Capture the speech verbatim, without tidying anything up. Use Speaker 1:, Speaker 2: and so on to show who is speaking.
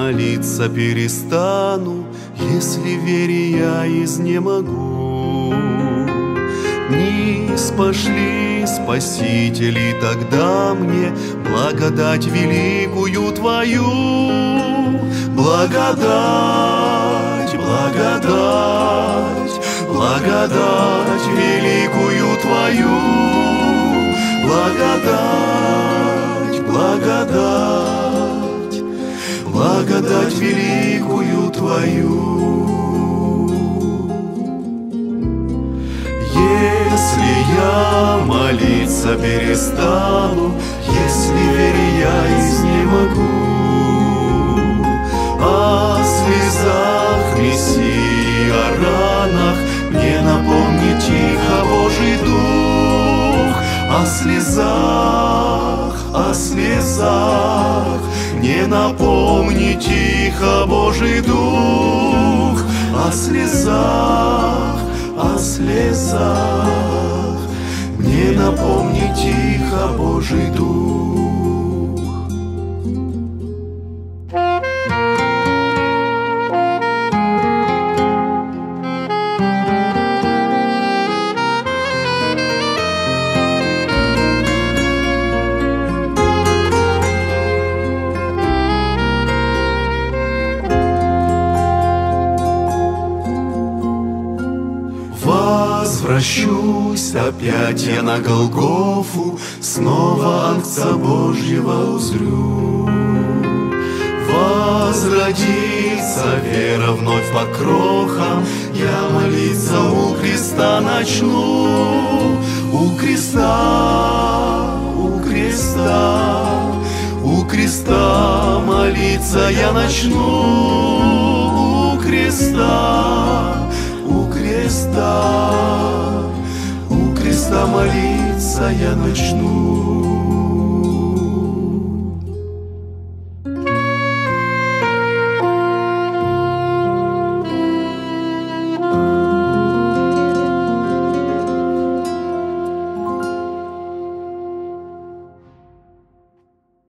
Speaker 1: молиться перестану, если вере я изнемогу. Не спошли, Спаситель, тогда мне благодать великую Твою. Благодать, благодать, благодать великую Твою. Благодать, благодать, благодать великую Твою. Если я молиться перестану, если вере я изнемогу, о слезах Мессии, о ранах мне напомни тихо Божий Дух. О слезах, о слезах мне напомни тихо Божий Дух. О слезах, о слезах мне напомни тихо Божий Дух. Возвращусь опять я на Голгофу, снова ангца Божьего узрю. Возродится вера вновь по крохам, я молиться у креста начну. У креста, у креста, у креста молиться я начну. У креста, у креста, у креста молиться я начну.